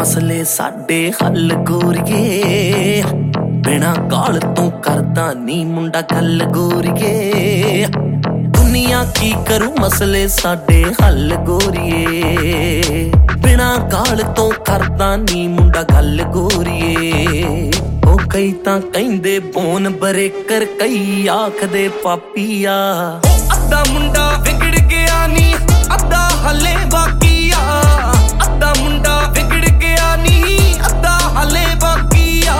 ਮਸਲੇ ਸਾਡੇ ਹੱਲ ਗੋਰੀਏ, ਬਿਨਾ ਕਾਲ ਤੋਂ ਕਰਦਾ ਨੀ ਮੁੰਡਾ ਗੱਲ ਗੋਰੀਏ। ਦੁਨੀਆ ਕੀ ਕਰੂ ਮਸਲੇ ਸਾਡੇ ਹੱਲ ਗੋਰੀਏ, ਬਿਨਾ ਕਾਲ ਤੋਂ ਕਰਦਾ ਨੀ ਮੁੰਡਾ ਗੱਲ ਗੋਰੀਏ। ਉਹ ਕਈ ਤਾਂ ਕਹਿੰਦੇ ਬੋਨ ਬਰੇਕਰ, ਕਈ ਆਖਦੇ ਪਾਪੀਆ। ਅੱਧਾ ਮੁੰਡਾ ਵਿਗੜ ਗਿਆ ਨੀ, ਅੱਧਾ ਹਲੇ ਬਾਕੀ ਆ। ਅੱਧਾ ਮੁੰਡਾ ਵਿਗੜ ਗਿਆ ਨੀ, ਅੱਧਾ ਹਲੇ ਬਾਕੀ ਆ।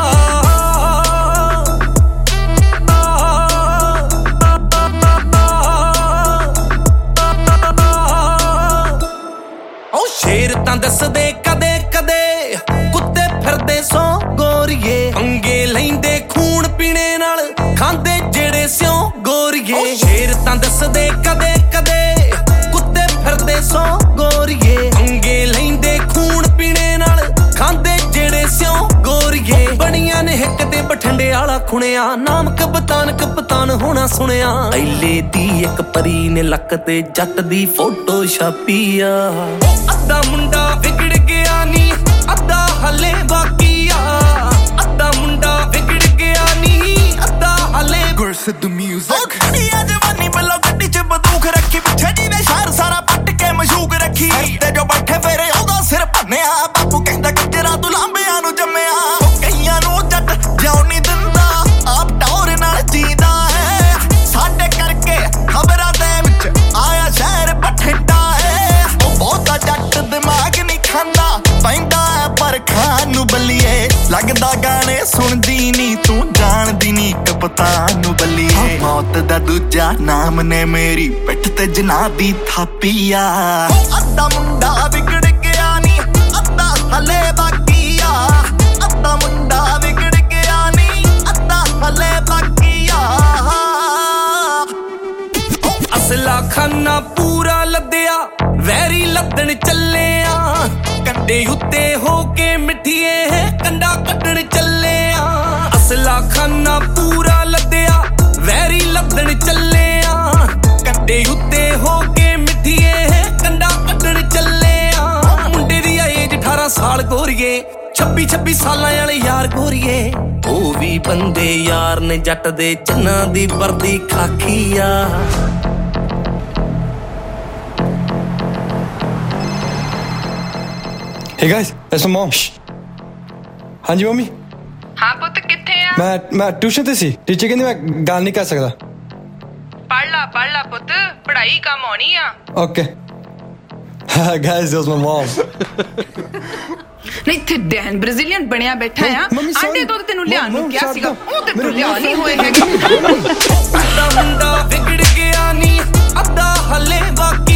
ਉਹ ਸ਼ੇਰ ਤਾਂ ਦੱਸਦੇ ਕਦੇ ਕਦੇ, ਕੁੱਤੇ ਫਿਰਦੇ ਸੋ ਗੋਰੀਏ। ਪੰਗੇ ਲੈਂਦੇ ਖੂਨ ਪੀਣੇ ਨਾਲ, ਖਾਂਦੇ ਜਿਹੜੇ ਸਿਉ ਗੋਰੀਏ। ਸ਼ੇਰ ਤਾਂ ਦੱਸਦੇ ਕਦੇ ਕਦੇ, ਕੁੱਤੇ ਫਿਰਦੇ ਸੋ ਗੋਰੀਏ। ਪੰਗੇ ਲੈਂਦੇ ਖੂਨ ਪੀਣੇ ਨਾਲ, ਖਾਂਦੇ ਜਿਹੜੇ ਸਿਉ ਗੋਰੀਏ। ਬਣੀਆਂ ਨੇ ਹਿੱਕ ਤੇ ਬਠਿੰਡੇ ਵਾਲਾ ਖੁਣਿਆ, ਨਾਮ ਕਪਤਾਨ ਹੋਣਾ ਸੁਣਿਆ। ਐਲੇ ਦੀ ਇੱਕ ਪਰੀ ਨੇ ਲੱਕ ਤੇ ਜੱਟ ਦੀ ਫੋਟੋ ਛਾਪੀ ਆ। ਅੱਧਾ ਮੁੰਡਾ ਵਿਗੜ ਗਿਆ ਨੀ, ਅੱਧਾ ਹਲੇ ਬਾਕੀ ਆ। ਅੱਧਾ ਮੁੰਡਾ ਵਿਗੜ ਗਿਆ ਨੀ, ਅੱਧਾ ਹਲੇ ਗੁਰਸਿੱਧੂ ਮਿਊਜ਼ਿਕ। ਕੁੜੀਆਂ ਜਵਾਨੀ ਵੱਲੋਂ ਗੱਡੀ ਚ ਬੰਦੂਕ ਰੱਖੀ, ਪਿੱਛੇ ਜੀ ਨੇ ਸ਼ਹਿਰ ਸਾਰਾ ਪੱਟ ਕੇ ਮਸ਼ੂਕ ਰੱਖੀ। ਤੇ ਜੋ ਬੈਠੇ ਫੇਰੇ ਉਹਦਾ ਸਿਰ ਭੰਨਿਆ, ਬਾਪੂ ਕਹਿੰਦਾ ਕਿਜਰਾ ਤੂੰ ਲਾਂਬਿਆਂ ਨੂੰ ਜੰਮਿਆ। ਕਈਆਂ ਨੂੰ ਜੱਟ ਜਿਉਂ ਨੀ ਦਿੰਦਾ, ਆਪ ਟੌਰ ਨਾਲ ਜੀਂਦਾ ਹੈ। ਸਾਡੇ ਕਰਕੇ ਖਬਰਾਂ ਦੇ ਵਿੱਚ ਆਇਆ ਸ਼ਹਿਰ ਬਠਿੰਡਾ ਹੈ। ਉਹ ਬਹੁਤਾ ਜੱਟ ਦਿਮਾਗ ਨਹੀਂ ਖਾਂਦਾ, ਪੈਂਦਾ ਪਰ ਖਾਣ ਨੂੰ ਬੱਲੀਏ। ਲੱਗਦਾ ਗਾਣੇ ਸੁਣਦੀ ਨੀ ਤੂੰ, ਜਾਣਦੀ ਨੀ ਕਪਤਾਨ ਨੂੰ ਬੱਲੀਏ। ਮੌਤ ਦਾ ਦੂਜਾ ਨਾਮ ਨੇ ਮੇਰੀ ਪਿੱਠ ਤੇ ਜਿਨ੍ਹਾਂ ਦੀ ਥਾਪੀ ਆ। ਅੱਧਾ ਮੁੰਡਾ ਵਿਗੜ ਗਿਆ ਨੀ, ਅੱਧਾ ਹਲੇ ਬਾਕੀ ਆ। ਅੱਧਾ ਮੁੰਡਾ ਵਿਗੜ ਗਿਆ ਨੀ, ਅੱਧਾ ਹਲੇ ਬਾਕੀ ਆ। ਅਸਲਾ ਖਾਨਾ ਪੂਰਾ ਲੱਦਿਆ, ਵੈਰੀ ਲੱਦਣ ਚੱਲਿਆ। ਕੰਡੇ ਉੱਤੇ ਹੋ ਕੇ ਮਿੱਠੀਏ ਕੰਡਾ ਕੱਢਣ ਚੱਲਿਆ। ਅਸਲਾ ਖਾਨਾ ਪੂਰਾ ਲੱਦਿਆ, ਵੈਰੀ ਲੱਦਣ ਚੱਲਿਆ। ਕੰਡੇ ਉੱਤੇ ਹੋ ਕੇ ਮਿੱਠੀਏ ਕੰਡਾ ਕੱਢਣ ਚੱਲਿਆ। ਮੁੰਡੇ ਦੀ ਏਜ 18 ਸਾਲ ਗੋਰੀਏ, 26 ਸਾਲਾਂ ਵਾਲੇ ਯਾਰ ਗੋਰੀਏ। ਉਹ ਵੀ ਬੰਦੇ ਯਾਰ ਨੇ ਜੱਟ ਦੇ, ਚੰਨਾਂ ਦੀ ਵਰਦੀ ਖਾਕੀ ਆ। Hey guys, that's my mom. हाँ जी मम्मी। हाँ पुत किथे आ? मैं ट्यूशन ते सी, टीचर कहंदी मैं गल नहीं कर सकदा। पढ़ ला पुत, पढ़ाई काम आनी आ। Okay. Guys, that was my mom. नहीं थे डैन ब्राजीलियन बनया बैठा है। आंडे तो तेनू लियान नु क्या सीगा, ओ ते लिया नहीं होए हैगे। ਅੱਧਾ ਮੁੰਡਾ ਵਿਗੜ ਗਿਆ ਨੀ, ਅੱਧਾ ਹਲੇ ਬਾਕੀ